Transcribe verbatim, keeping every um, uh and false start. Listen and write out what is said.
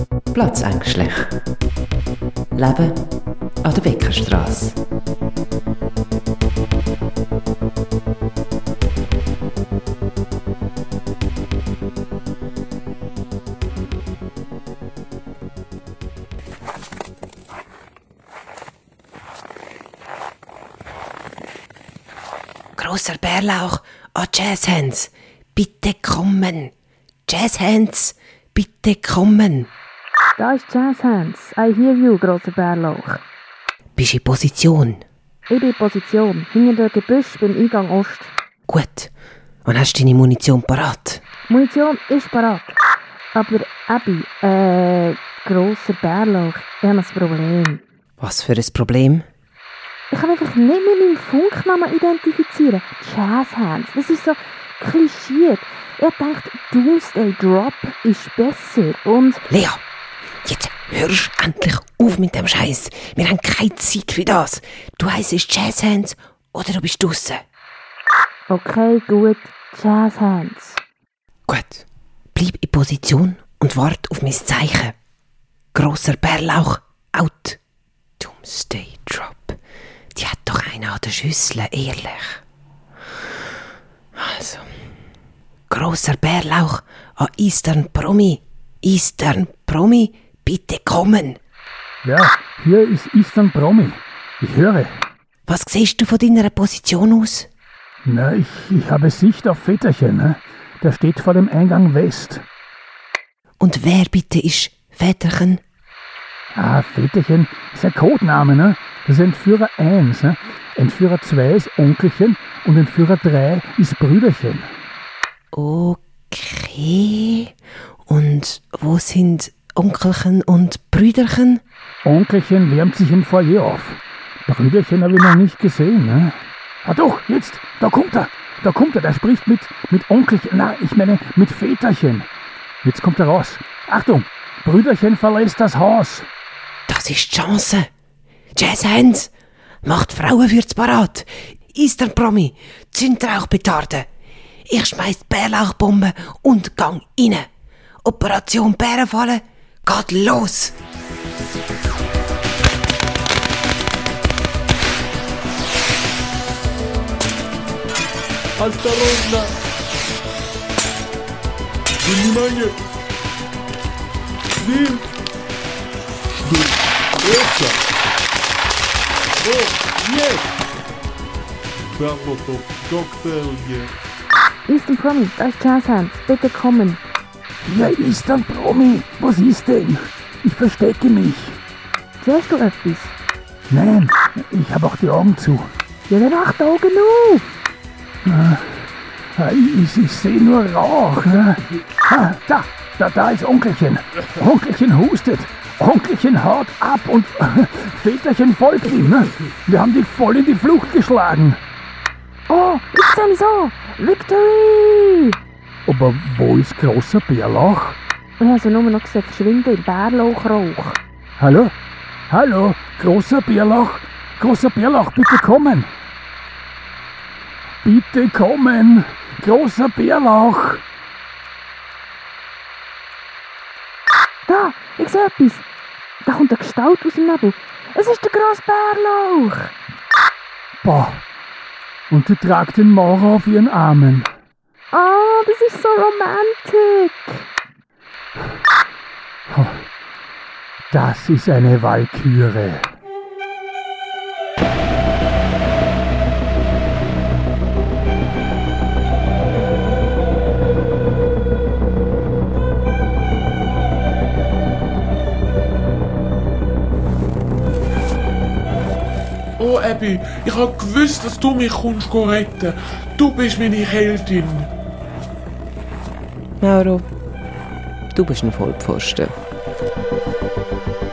Platzängstlich. Leben an der Beckerstrasse. Grosser Bärlauch an Jazzhands, bitte kommen. Jazzhands, bitte kommen. Da ist Jazzhands. I hear you, grosser Bärlauch. Bist in Position? Ich bin in Position, hinter dem Gebüsch beim Eingang Ost. Gut. Und hast du deine Munition parat? Munition ist parat. Aber Abi, äh, grosser Bärlauch, ich habe ein Problem. Was für ein Problem? Ich kann einfach nicht mit meinem Funknamen identifizieren. Jazzhands, das ist so klischiert. Ich dachte, Doomsday Drop ist besser und... Lea, jetzt hörst du endlich auf mit dem Scheiß. Wir haben keine Zeit für das. Du heisst Jazzhands oder du bist draussen. Okay, gut, Jazzhands. Gut, bleib in Position und warte auf mein Zeichen. Grosser Bärlauch, out. Doomsday Drop. Die hat doch einer an der Schüssel, ehrlich. Also, grosser Bärlauch an Eastern Promi. Eastern Promi, bitte kommen. Ja, hier ist Eastern Promi. Ich höre. Was siehst du von deiner Position aus? Na, ich, ich habe Sicht auf Väterchen. Ne? Der steht vor dem Eingang West. Und wer bitte ist Väterchen? Ah, Väterchen ist ein Codename, ne? Das ist Entführer eins. Ne? Entführer zwei ist Onkelchen und Entführer drei ist Brüderchen. Okay. Und wo sind Onkelchen und Brüderchen? Onkelchen wärmt sich im Foyer auf. Brüderchen habe ich noch nicht gesehen. Ne? Ah doch, jetzt, da kommt er. Da kommt er, der spricht mit, mit Onkelchen. Na, ich meine mit Väterchen. Jetzt kommt er raus. Achtung, Brüderchen verlässt das Haus. Das ist die Chance. Jazzhands, macht Frauen für's parat. Eastern Promi, Zündrauchpetarde. Ich schmeiß Bärlauchbomben und gang rein. Operation Bärenfalle geht los. Осторожно! Внимание! Свин! Это! О, нет! Прямо в Cocktail. Eastern Promi, da ist Jazzhands, bitte kommen. Ja, Eastern Promi, was ist denn? Ich verstecke mich. Siehst du etwas? Nein, ich habe auch die Augen zu. Ja, dann mach die Augen auf. Ah, Ich, ich sehe nur Rauch. Ne? Ah, da, da, da ist Onkelchen. Onkelchen hustet. Onkelchen haut ab und Väterchen folgt ihm. Ne? Wir haben die voll in die Flucht geschlagen. Oh, ich sehe mich so. Victory! Aber wo ist großer Bärlauch? Ich habe sie nur noch gesehen, verschwinden im Bärlauchrauch. Hallo? Hallo? Großer Bärlauch? Großer Bärlauch, bitte kommen! Bitte kommen! Großer Bärlauch! Da, ich sehe etwas. Da kommt eine Gestalt aus dem Nebel. Es ist der grosse Bärlauch. Boah! Und die tragt den Maurer auf ihren Armen. Oh, das ist so romantisch. Oh, das ist eine Walküre. Oh, Abby, ich hab gewusst, dass du mich kommst retten. Du bist meine Heldin. Mauro, du bist ein Vollpfosten.